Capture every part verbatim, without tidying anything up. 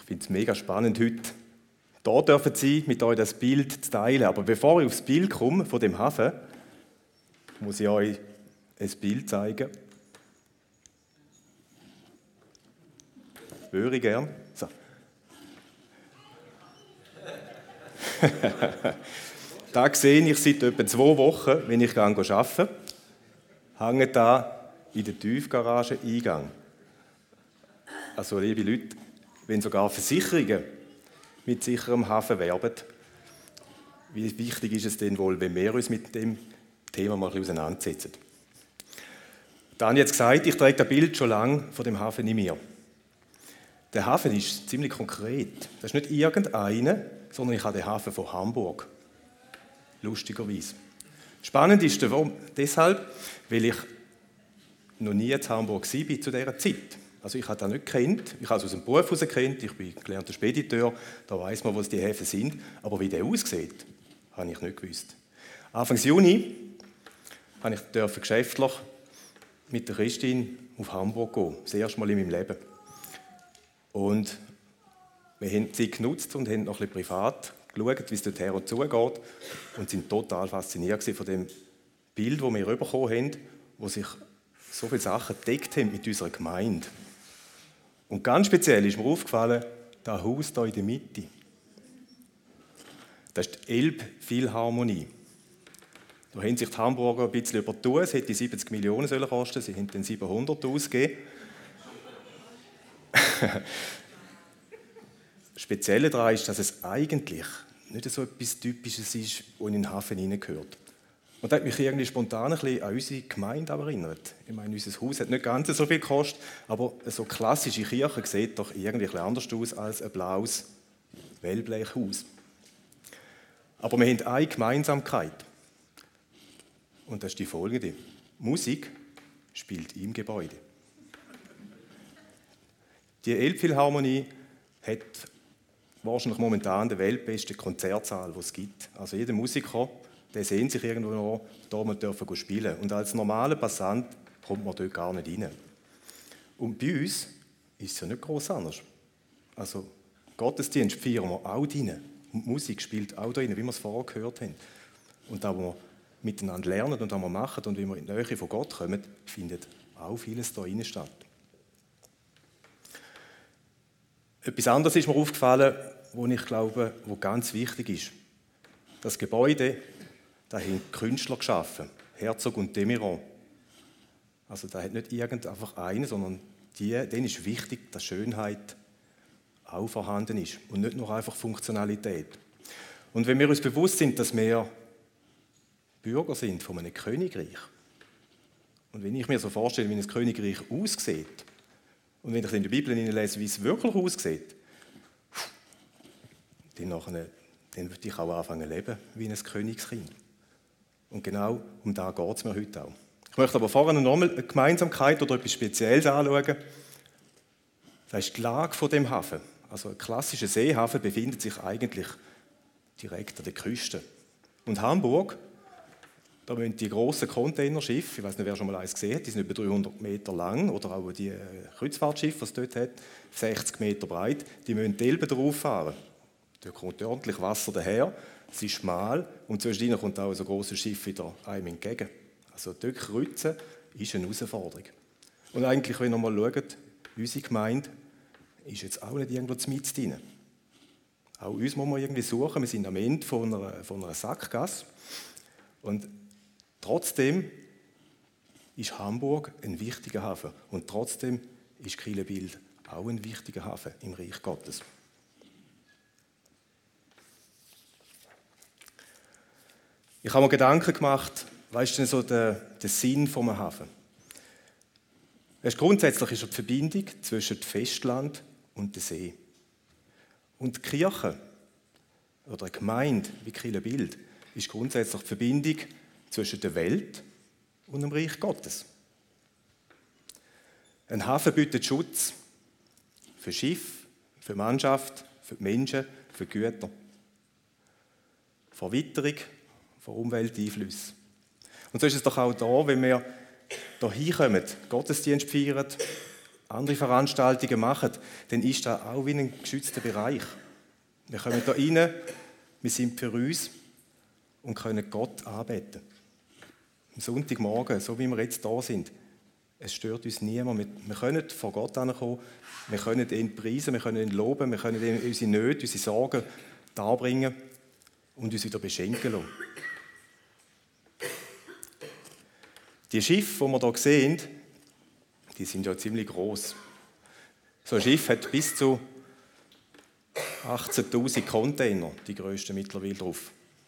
Ich finde es mega spannend, heute hier dürfen sein, mit euch das Bild zu teilen. Aber bevor ich aufs Bild komme von dem Hafen, muss ich euch ein Bild zeigen. Würde ich gern. So. Da sehe ich seit etwa zwei Wochen, wenn ich arbeite, hängt da in der Tiefgarage Eingang. Also, liebe Leute, wenn sogar Versicherungen mit sicherem Hafen werben, wie wichtig ist es denn wohl, wenn wir uns mit dem Thema mal ein bisschen auseinandersetzen? Dann jetzt gesagt, ich trage das Bild schon lange von dem Hafen in mir. Der Hafen ist ziemlich konkret. Das ist nicht irgendeiner, sondern ich habe den Hafen von Hamburg. Lustigerweise. Spannend ist der, deshalb, weil ich noch nie in Hamburg war zu dieser Zeit. Also ich habe das nicht gekannt. Ich habe es aus dem Beruf heraus gekannt. Ich bin gelernter Spediteur. Da weiss man, wo die Häfen sind. Aber wie der aussieht, habe ich nicht gewusst. Anfang Juni durfte ich geschäftlich mit der Christine auf Hamburg gehen. Das erste Mal in meinem Leben. Und wir haben die Zeit genutzt und haben noch ein bisschen privat geschaut, wie es dort her und zugeht. Und sind total fasziniert von dem Bild, das wir bekommen haben, wo sich so viele Sachen gedeckt haben mit unserer Gemeinde. Und ganz speziell ist mir aufgefallen, das Haus hier in der Mitte. Das ist die Elbphilharmonie. Da haben sich die Hamburger ein bisschen übertun. Es hätte siebzig Millionen sollen kosten, sie haben dann siebenhundert ausgegeben. Das Spezielle daran ist, dass es eigentlich nicht so etwas Typisches ist, das in den Hafen hineingehört. Und das hat mich irgendwie spontan ein bisschen an unsere Gemeinde erinnert. Ich meine, unser Haus hat nicht ganz so viel gekostet, aber so klassische Kirche sieht doch irgendwie ein bisschen anders aus als ein blaues Wellblechhaus. Aber wir haben eine Gemeinsamkeit. Und das ist die folgende. Musik spielt im Gebäude. Die Elbphilharmonie hat wahrscheinlich momentan den weltbesten Konzertsaal, den es gibt. Also jeder Musiker, der sehnt sich irgendwo noch, da wir dürfen spielen. Und als normaler Passant kommt man dort gar nicht rein. Und bei uns ist es ja nicht gross anders. Also Gottesdienst feiern wir auch drin. Und Musik spielt auch drin, wie wir es vorher gehört haben. Und da wir miteinander lernen und was wir machen und wie wir in die Nähe von Gott kommen, findet auch vieles da drin statt. Etwas anderes ist mir aufgefallen, was ich glaube, was ganz wichtig ist. Das Gebäude, da haben Künstler geschaffen, Herzog und Demiron. Also da hat nicht irgend einfach einen, sondern die, denen ist wichtig, dass Schönheit auch vorhanden ist und nicht nur einfach Funktionalität. Und wenn wir uns bewusst sind, dass wir Bürger sind von einem Königreich, und wenn ich mir so vorstelle, wie ein Königreich aussieht, und wenn ich in der Bibel lese, wie es wirklich aussieht, dann, nachher, dann würde ich auch anfangen zu leben wie ein Königskind. Und genau um das geht es mir heute auch. Ich möchte aber vorher noch mal eine Gemeinsamkeit oder etwas Spezielles anschauen. Das ist die Lage von dem Hafen. Also ein klassischer Seehafen befindet sich eigentlich direkt an der Küste. Und Hamburg, da müssen die grossen Containerschiffe, ich weiß nicht, wer schon mal eins gesehen hat, die sind etwa dreihundert Meter lang, oder auch die Kreuzfahrtschiffe, die es dort hat, sechzig Meter breit, die müssen die Elbe drauf fahren. Da kommt ordentlich Wasser daher, es ist schmal und zwischendurch kommt auch so ein grosses Schiff wieder einem entgegen. Also dort kreuzen ist eine Herausforderung. Und eigentlich, wenn ihr mal schaut, unsere Gemeinde ist jetzt auch nicht irgendwo mitten drin. Auch uns muss man irgendwie suchen, wir sind am Ende von einer, von einer Sackgasse. Und trotzdem ist Hamburg ein wichtiger Hafen. Und trotzdem ist Killebild auch ein wichtiger Hafen im Reich Gottes. Ich habe mir Gedanken gemacht, was ist denn so der, der Sinn vom Hafen? Erst grundsätzlich ist er die Verbindung zwischen dem Festland und dem See. Und die Kirche oder eine Gemeinde wie Killebild ist grundsätzlich die Verbindung zwischen der Welt und dem Reich Gottes. Ein Hafen bietet Schutz für Schiff, für Mannschaft, für die Menschen, für die Güter. Vor Witterung, vor Umwelteinflüssen. Und so ist es doch auch da, wenn wir hier hinkommen, Gottesdienst feiern andere Veranstaltungen machen, dann ist das auch wie ein geschützter Bereich. Wir kommen da rein, wir sind für uns und können Gott anbeten. Am Sonntagmorgen, so wie wir jetzt da sind, es stört uns niemand. Wir, wir können vor Gott ankommen, wir können ihn preisen, wir können ihn loben, wir können ihm unsere Nöte, unsere Sorgen darbringen und uns wieder beschenken lassen. Die Schiffe, die wir hier sehen, die sind ja ziemlich gross. So ein Schiff hat bis zu achtzehntausend Container, die grössten mittlerweile drauf.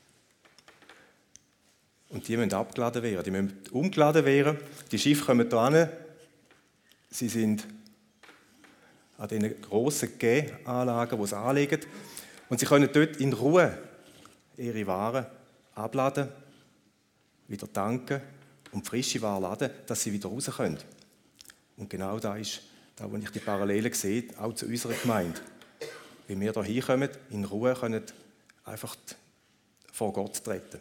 Und die müssen abgeladen werden, die müssen umgeladen werden. Die Schiffe kommen hier hin, sie sind an diesen grossen Gäanlagen, die sie anlegen. Und sie können dort in Ruhe ihre Waren abladen, wieder tanken und frische Ware laden, dass sie wieder raus können. Und genau da ist da, wo ich die Parallelen sehe, auch zu unserer Gemeinde. Wie wir hier hinkommen, in Ruhe können einfach vor Gott treten.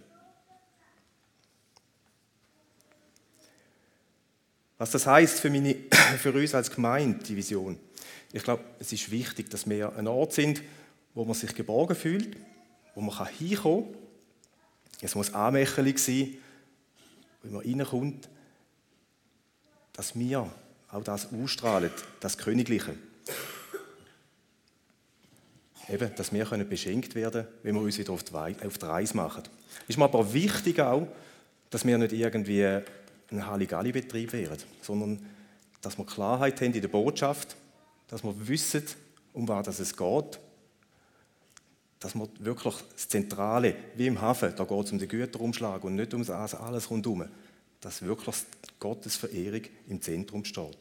Was das heisst für, meine, für uns als Gemeinde, die Vision. Ich glaube, es ist wichtig, dass wir ein Ort sind, wo man sich geborgen fühlt, wo man hinkommen kann. Es muss anmächtig sein, wenn man reinkommt, dass wir auch das ausstrahlen, das Königliche. Eben, dass wir beschenkt werden können, wenn wir uns wieder auf die Reise machen. Es ist mir aber wichtig auch, dass wir nicht irgendwie ein Halligalli-Betrieb werden, sondern dass wir Klarheit haben in der Botschaft, dass wir wissen, um was es geht, dass wir wirklich das Zentrale, wie im Hafen, da geht es um den Güterumschlag und nicht um das alles rundherum, dass wirklich Gottes Verehrung im Zentrum steht.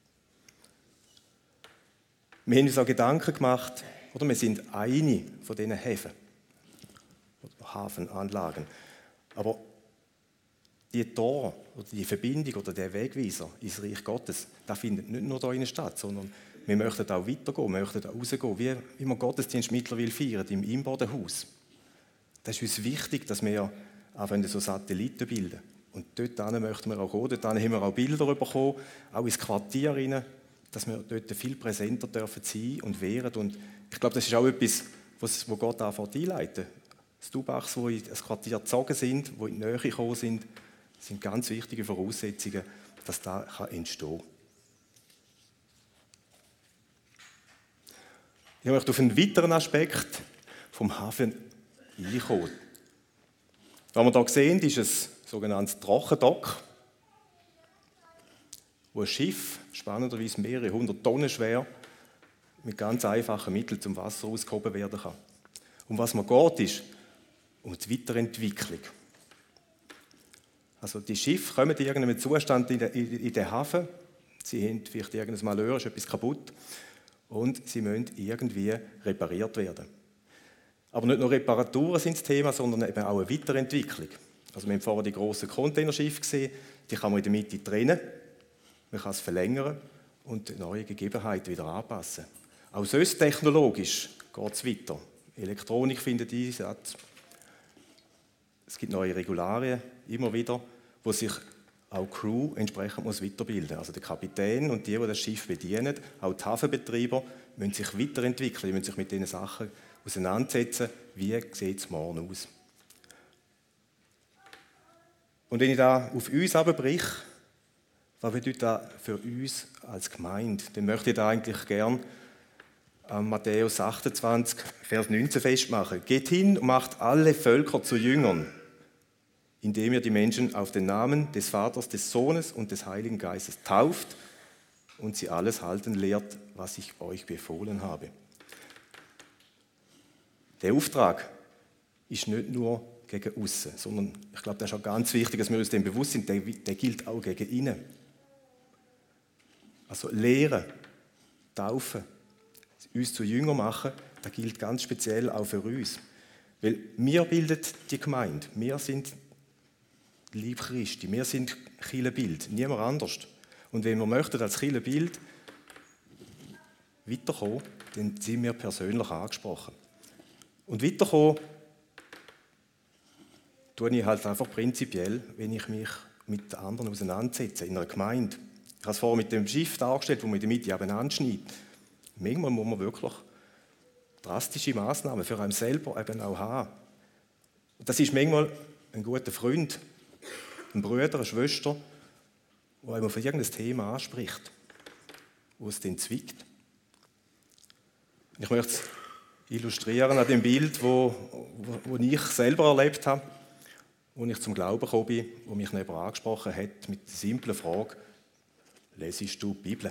Wir haben uns auch Gedanken gemacht, oder wir sind eine von diesen Häfen, oder Hafenanlagen, aber die Tor oder die Verbindung oder der Wegweiser ins Reich Gottes, das findet nicht nur hier statt, sondern wir möchten auch weitergehen, wir möchten auch rausgehen, wie, wie wir Gottesdienst mittlerweile feiern, im Imbodenhaus. Das ist uns wichtig, dass wir anfangen, so Satelliten bilden. Und dort möchten wir auch gehen, dort haben wir auch Bilder bekommen, auch ins Quartier rein, dass wir dort viel präsenter dürfen sein und werden. Und ich glaube, das ist auch etwas, was Gott anfängt einleiten. Die Stubachs, die in das Quartier gezogen sind, die in die Nähe gekommen sind, sind ganz wichtige Voraussetzungen, dass das entstehen kann. Ich möchte auf einen weiteren Aspekt vom Hafen einkommen. Was wir hier sehen, ist ein sogenanntes Trockendock, wo ein Schiff, spannenderweise mehrere hundert Tonnen schwer, mit ganz einfachen Mitteln zum Wasser ausgehoben werden kann. Um was man geht, ist um die Weiterentwicklung. Also die Schiffe kommen in irgendeinem Zustand in den, in den Hafen, sie haben vielleicht irgendein Malheur, ist etwas kaputt und sie müssen irgendwie repariert werden. Aber nicht nur Reparaturen sind das Thema, sondern eben auch eine Weiterentwicklung. Also wir haben vorher die grossen Containerschiffe gesehen, die kann man in der Mitte trennen, man kann es verlängern und die neuen Gegebenheiten wieder anpassen. Auch sonst technologisch geht es weiter. Elektronik findet Einsatz. Es gibt neue Regularien, immer wieder, wo sich auch die Crew entsprechend muss weiterbilden muss. Also der Kapitän und die, die das Schiff bedienen, auch die Hafenbetreiber, müssen sich weiterentwickeln, müssen sich mit diesen Sachen auseinandersetzen, wie sieht es morgen aus. Und wenn ich da auf uns herunterbriche, was bedeutet das für uns als Gemeinde, dann möchte ich da eigentlich gern an Matthäus achtundzwanzig, Vers neunzehn festmachen. Geht hin und macht alle Völker zu Jüngern, indem ihr die Menschen auf den Namen des Vaters, des Sohnes und des Heiligen Geistes tauft und sie alles halten lehrt, was ich euch befohlen habe. Der Auftrag ist nicht nur gegen aussen, sondern ich glaube, das ist auch ganz wichtig, dass wir uns dem bewusst sind, der, der gilt auch gegen innen. Also lehren, taufen, uns zu Jünger machen, das gilt ganz speziell auch für uns. Weil wir bilden die Gemeinde, wir sind Leib Christi, wir sind Kirchenbild, niemand anders. Und wenn wir möchten als Kirchenbild weiterkommen, dann sind wir persönlich angesprochen. Und weiterkommen tue ich halt einfach prinzipiell, wenn ich mich mit anderen auseinandersetze, in einer Gemeinde. Ich habe es vorher mit dem Schiff dargestellt, wo man in der Mitte abeinander schneidet. Manchmal muss man wirklich drastische Massnahmen für einen selber eben auch haben. Und das ist manchmal ein guter Freund, ein Bruder, eine Schwester, der einem auf irgendein Thema anspricht, wo es dann zwickt. Ich möchte es illustrieren an dem Bild, wo, wo, wo ich selber erlebt habe, wo ich zum Glauben gekommen bin, wo mich jemand angesprochen hat mit der simplen Frage: Lesest du die Bibel?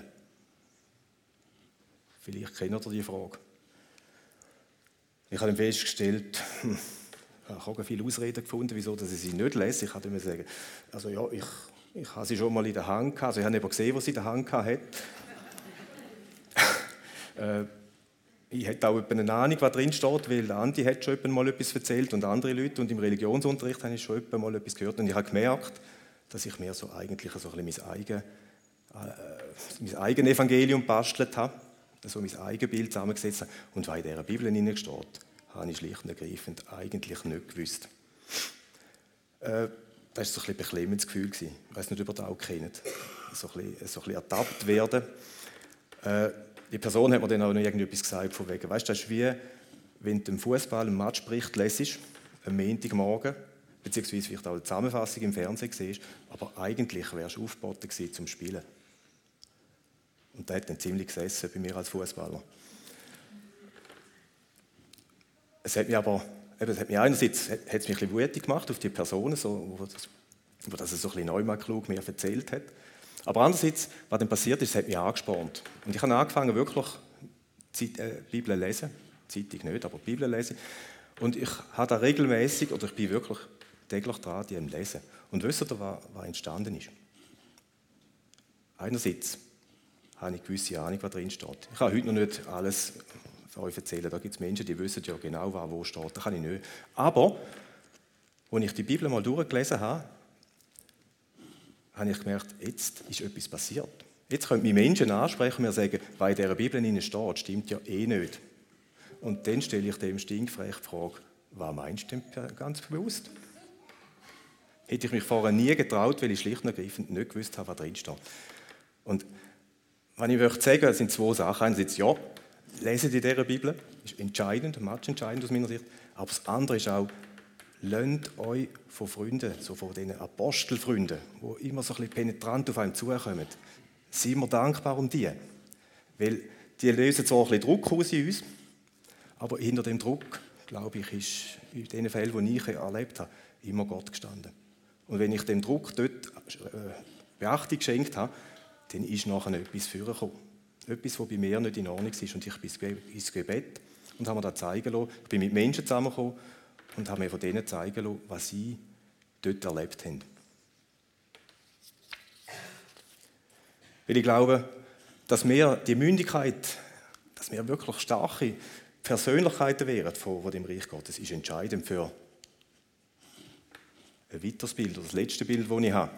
Vielleicht kennt ihr die Frage. Ich habe dann festgestellt, hm, ich habe viele Ausreden gefunden, wieso dass ich sie nicht lese. Ich kann mir sagen, also ja, ich, ich habe sie schon mal in der Hand gehabt, also ich habe nicht gesehen, was sie in der Hand hatte. äh, ich hätte auch eine Ahnung, was drin steht, weil Andi hat schon mal etwas erzählt und andere Leute, und im Religionsunterricht habe ich schon mal etwas gehört, und ich habe gemerkt, dass ich mir so eigentlich so ein bisschen mein eigen, äh, mein eigenes Evangelium bastelt habe, so mein eigenes Bild zusammengesetzt habe, und was in dieser Bibel drin steht, habe ich schlicht und ergreifend eigentlich nicht gewusst. Äh, das war so ein bisschen beklemmendes Gefühl. Ich weiß nicht, ob ihr das auch kennt. So ein bisschen, so ein bisschen ertappt werden. Äh, die Person hat mir dann auch noch irgendetwas gesagt, von wegen, weißt du, das ist wie, wenn du im Fußball einen Matchbericht lesest, am Montagmorgen, beziehungsweise vielleicht auch eine Zusammenfassung im Fernsehen siehst, aber eigentlich wärst du aufgeboten gewesen zum Spielen. Und das hat dann ziemlich gesessen bei mir als Fußballer. Es hat mich aber, eben, es hat mich einerseits hat, hat es mich ein bisschen wütig gemacht auf die Personen, so, wo das, wo das so ein bisschen Neumann klug mir erzählt hat. Aber andererseits, was dann passiert ist, es hat mich angespornt. Und ich habe angefangen, wirklich die Bibel zu lesen. Zeitung nicht, aber die Bibel lesen. Und ich habe da regelmäßig, oder ich bin wirklich täglich dran, die am Lesen. Und wisst ihr, was, was entstanden ist? Einerseits habe ich eine gewisse Ahnung, was drin steht. Ich kann heute noch nicht alles für euch erzählen. Da gibt es Menschen, die wissen ja genau, was wo steht. Das kann ich nicht. Aber, als ich die Bibel mal durchgelesen habe, habe ich gemerkt, jetzt ist etwas passiert. Jetzt können mich Menschen ansprechen und mir sagen, was in dieser Bibel steht, stimmt ja eh nicht. Und dann stelle ich dem stinkfrech die Frage, was meinst du denn ganz bewusst? Hätte ich mich vorher nie getraut, weil ich schlicht und ergreifend nicht gewusst habe, was drin steht. Und was ich möchte sagen, sind zwei Sachen. Einerseits, ja, lesen in dieser Bibel, ist entscheidend, matchentscheidend aus meiner Sicht. Aber das andere ist auch, lasst euch von Freunden, so von diesen Apostelfreunden, die immer so ein bisschen penetrant auf einem zukommen, seien wir dankbar um die. Weil die lösen zwar ein bisschen Druck aus in uns, aber hinter dem Druck, glaube ich, ist in den Fällen, die ich erlebt habe, immer Gott gestanden. Und wenn ich dem Druck dort Beachtung geschenkt habe, dann ist nachher etwas vorgekommen. Etwas, was bei mir nicht in Ordnung ist. Und ich bin ins Gebet und habe mir das zeigen lassen. Ich bin mit Menschen zusammengekommen und habe mir von denen zeigen lassen, was sie dort erlebt haben. Weil ich glaube, dass wir die Mündigkeit, dass wir wirklich starke Persönlichkeiten wären von dem Reich Gottes, ist entscheidend für ein weiteres Bild, oder das letzte Bild, das ich habe.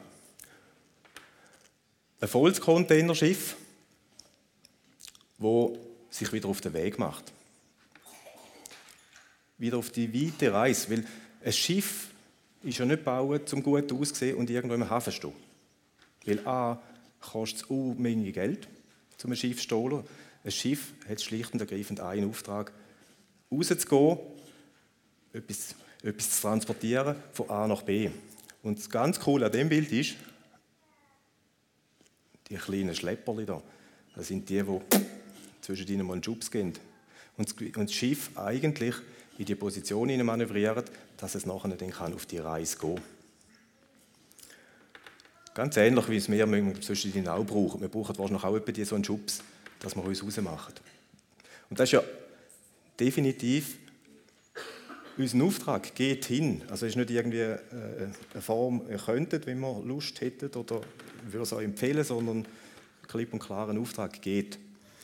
Ein volles Containerschiff, das sich wieder auf den Weg macht. Wieder auf die weite Reise. Weil ein Schiff ist ja nicht gebaut, um gut auszusehen und irgendwo im Hafen zu stehen. Weil A, kostet es Unmenge Geld, um ein Schiff zu stehlen. Ein Schiff hat schlicht und ergreifend einen Auftrag, rauszugehen, etwas, etwas zu transportieren von A nach B. Und das ganz Coole an diesem Bild ist, die kleinen Schlepperli da, das sind die, die zwischen ihnen mal einen Schubs geben. Und das Schiff eigentlich in die Position manövriert, dass es nachher dann kann auf die Reise gehen kann. Ganz ähnlich, wie es wir zwischen ihnen auch brauchen. Wir brauchen wahrscheinlich auch etwa so einen Schubs, dass wir uns rausmachen. Und das ist ja definitiv unser Auftrag. Geht hin. Also es ist nicht irgendwie eine Form, ihr könntet, wenn wir Lust hättet oder würde es euch empfehlen, sondern klipp und klar ein Auftrag. Geht.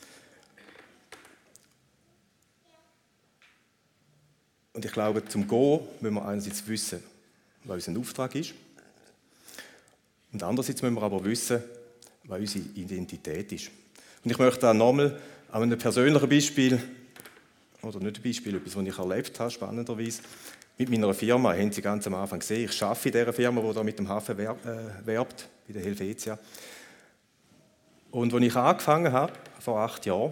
Und ich glaube, zum Gehen müssen wir einerseits wissen, was unser Auftrag ist. Und andererseits müssen wir aber wissen, was unsere Identität ist. Und ich möchte da nochmal an einem persönlichen Beispiel, oder nicht ein Beispiel, etwas, was ich erlebt habe, spannenderweise, mit meiner Firma, haben Sie ganz am Anfang gesehen, ich arbeite in dieser Firma, die da mit dem Hafen werbt, bei der Helvetia. Und als ich angefangen habe, vor acht Jahren,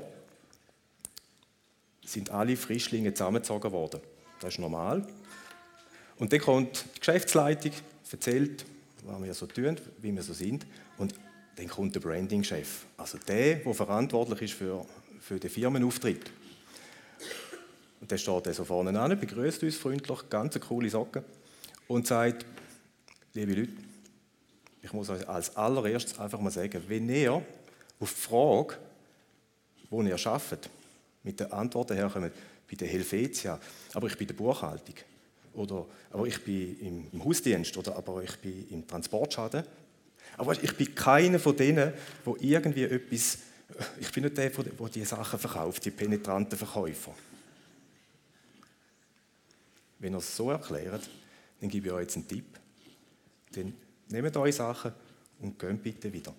sind alle Frischlinge zusammengezogen worden. Das ist normal. Und dann kommt die Geschäftsleitung, erzählt, was wir so tun, wie wir so sind. Und dann kommt der Branding-Chef, also der, der verantwortlich ist für, für den Firmenauftritt. Und der steht dann so vorne an, begrüßt uns freundlich, ganz eine coole Socke und sagt, liebe Leute, ich muss euch als allererstes einfach mal sagen, wenn ihr auf die Frage, wo ihr arbeitet, mit den Antworten herkommt, bei der Helvetia, aber ich bin in der Buchhaltung, oder aber ich bin im, im Hausdienst, oder aber ich bin im Transportschaden, aber ich bin keiner von denen, wo irgendwie etwas, ich bin nicht der, der die Sachen verkauft, die penetranten Verkäufer. Wenn ihr es so erklärt, dann gebe ich euch jetzt einen Tipp. Dann nehmt eure Sachen und geht bitte wieder.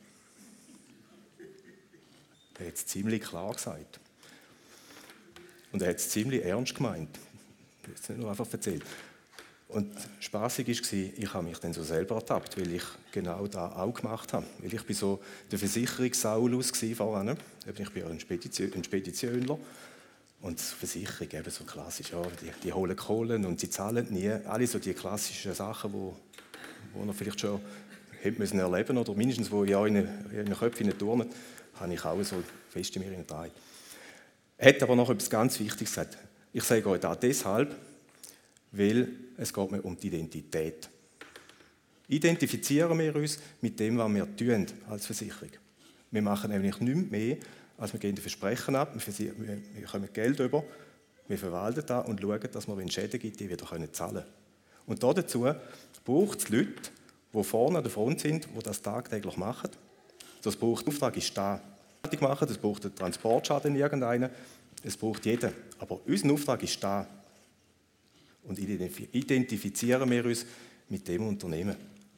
Er hat es ziemlich klar gesagt. Und er hat es ziemlich ernst gemeint. Ich habe es nicht nur einfach erzählt. Und spassig war, ich habe mich dann so selber ertappt, weil ich genau das auch gemacht habe. Weil ich bin so der Versicherungssaulus vorhin. Ich bin ein, Spedition, ein Speditionler. Und Versicherung, eben so klassisch, ja, die, die holen Kohlen und sie zahlen nie. Alle so die klassischen Sachen, die wo, wo man vielleicht schon hätte müssen erleben oder mindestens wo ja in den Köpfen turnen, habe ich auch so fest in mir hinein. Er hat aber noch etwas ganz Wichtiges gesagt. Ich sage euch das deshalb, weil es geht mir um die Identität. Identifizieren wir uns mit dem, was wir tun als Versicherung. Wir machen nämlich nichts mehr, als wir geben Versprechen ab, wir, wir, wir kommen Geld über, wir verwalten das und schauen, dass wir, wenn es Schäden gibt, die wieder zahlen können. Und dazu braucht es Leute, die vorne an der Front sind, die das tagtäglich machen. Das braucht den Auftrag, ist da. Machen, es braucht einen Transportschaden irgendeinen, es braucht jeden. Aber unser Auftrag ist da. Und identifizieren wir uns mit dem Unternehmen.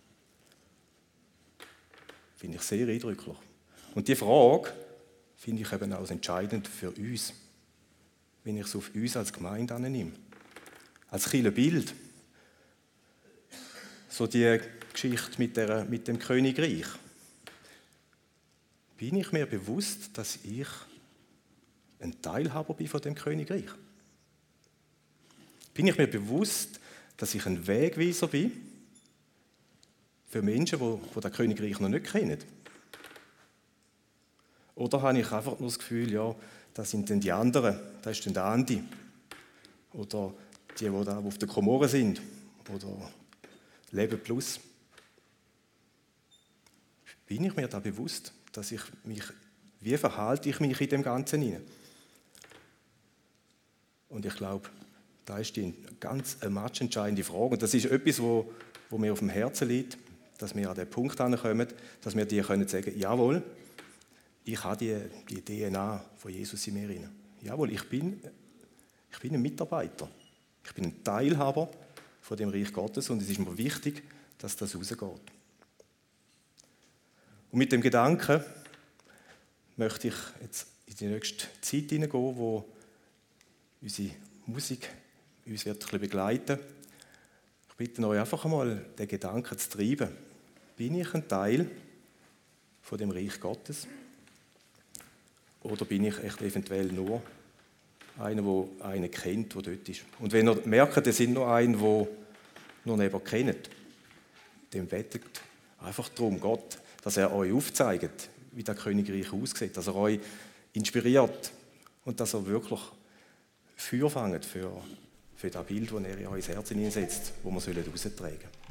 Finde ich sehr eindrücklich. Und die Frage finde ich eben auch entscheidend für uns, wenn ich es auf uns als Gemeinde annehme. Als Kirchenbild. So die Geschichte mit, der, mit dem Königreich. Bin ich mir bewusst, dass ich ein Teilhaber bin von dem Königreich? Bin ich mir bewusst, dass ich ein Wegweiser bin für Menschen, die das Königreich noch nicht kennen? Oder habe ich einfach nur das Gefühl, ja, das sind dann die anderen, das ist dann der Andi. Oder die, die da auf der Komoren sind. Oder Leben Plus. Bin ich mir da bewusst, dass ich mich, wie verhalte ich mich in dem Ganzen hinein? Und ich glaube, da ist die ganz eine matchentscheidende Frage. Und das ist etwas, wo, wo mir auf dem Herzen liegt, dass wir an den Punkt kommen, dass wir dir können sagen, jawohl, ich habe die, die D N A von Jesus in mir hinein. Jawohl, ich bin, ich bin ein Mitarbeiter. Ich bin ein Teilhaber von dem Reich Gottes und es ist mir wichtig, dass das rausgeht. Und mit dem Gedanken möchte ich jetzt in die nächste Zeit hineingehen, wo unsere Musik uns wird ein bisschen begleiten. Ich bitte euch einfach einmal, den Gedanken zu treiben. Bin ich ein Teil von dem Reich Gottes? Oder bin ich echt eventuell nur einer, der einen kennt, der dort ist? Und wenn ihr merkt, ihr seid nur einer, der noch nicht kennt, dann betet einfach darum, Gott, dass er euch aufzeigt, wie das Königreich aussieht, dass er euch inspiriert und dass er wirklich Feuer fängt für, für das Bild, das er in euer Herz hineinsetzt, das wir heraustragen sollen.